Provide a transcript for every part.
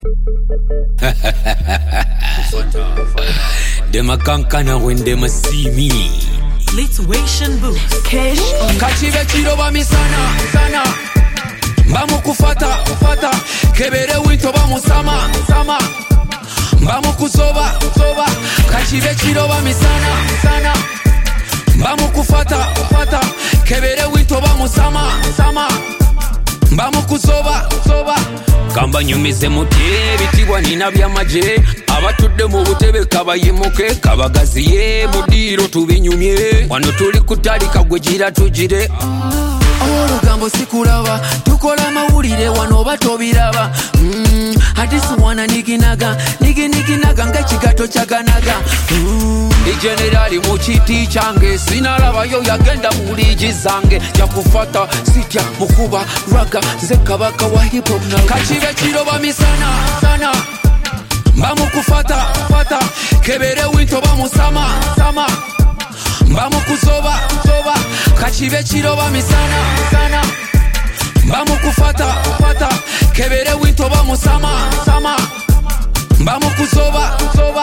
Them a kankana when them a see me. Lituation boost. Cash. Kachive chiroba mi sana. Bamu kufata. Kebere winto bamu sama. Bamu kusoba. Kachive chiroba mi sana. Bamu kufata. Kebere winto bamu sama. Bamu kusoba. Kamba nyumize mutye bitibwa nina byamaje abatudde mu butebe kabayimuke kabagaziye mudiro tubinyumye wano tuli kutalika gwegira tujire olugambo sikulaba tukola mawulire wano batobiraba hadisi wana niginaga ng'ekigato kyaganaga Generali mu kiti kyange sinalabayo yagenda mu ligi zange yakufata sitya mukuba raga nze kabaka wa hip hop kachibe kiroba misana bamu kufata kebere winto bamu sama bamu kuzoba kachibe kiroba misana bamu kufata kebere winto bamu sama bamu kuzoba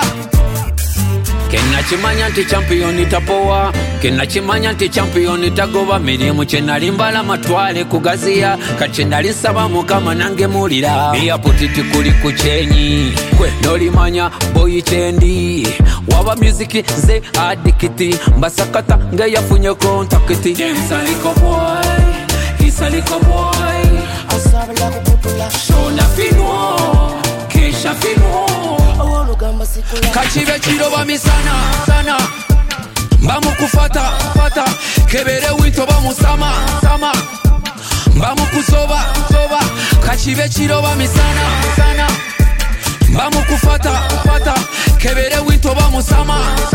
Kena chimanya nti champion tapowa Kena chimanya nti champion tagoba Mirimu chenali mbala matwale kugazia Kachendali saba mukama nange mulira Mia putiti kuli kuchenyi Kwe noli manya boy chendi Waba music ze adikiti Mbasakata nge yafunye kontakiti Saliko boy Asabla kuputula Shona finwo Kesha finwo Kachive chiroba misana Bamu kufata Kebere winto bamu sama Bamu kusoba Kachive chiroba misana Bamu kufata Kebere winto bamu sama